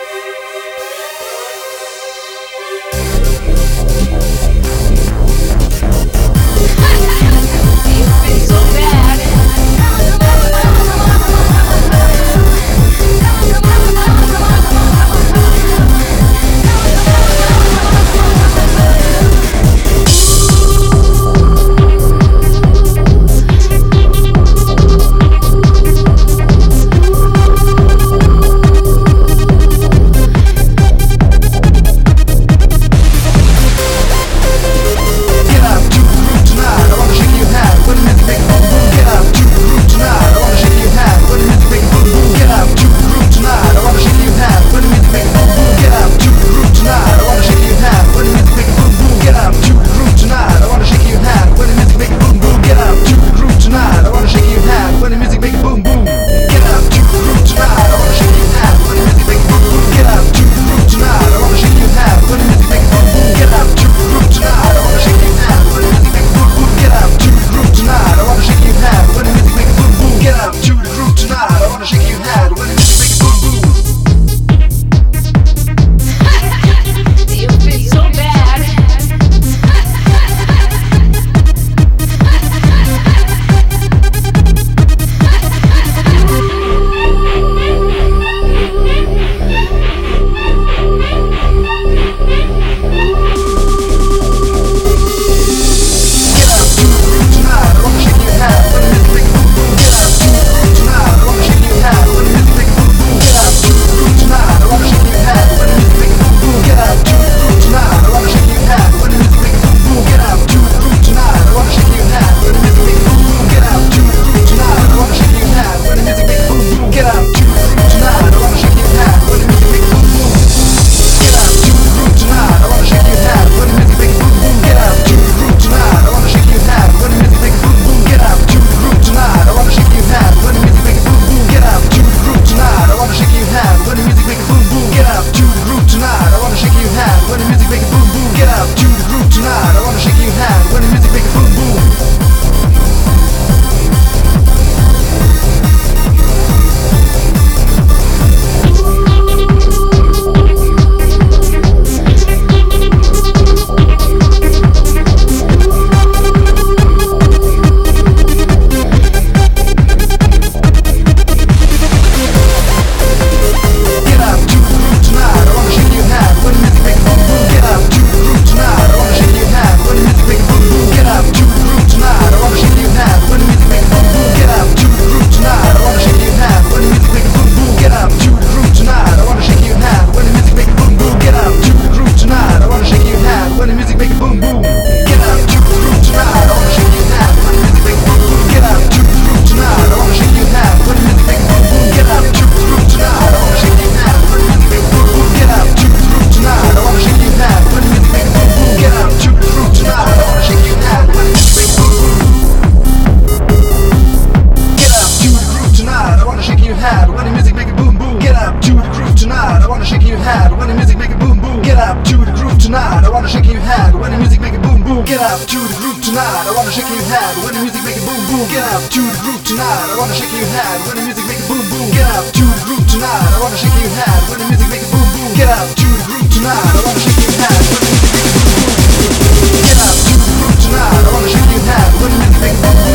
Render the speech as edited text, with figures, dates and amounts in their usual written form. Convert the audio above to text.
Get up to the groove tonight. I wanna shake your head when the music make it boom boom. Get up to the groove tonight. I wanna shake your head when the music make it boom boom. Get up to the groove tonight. I wanna shake your head when the music make it boom boom. Get up to the groove tonight. I wanna shake your head when the music make it boom boom. Get up to the groove tonight. I wanna shake your head when the music make it boom boom.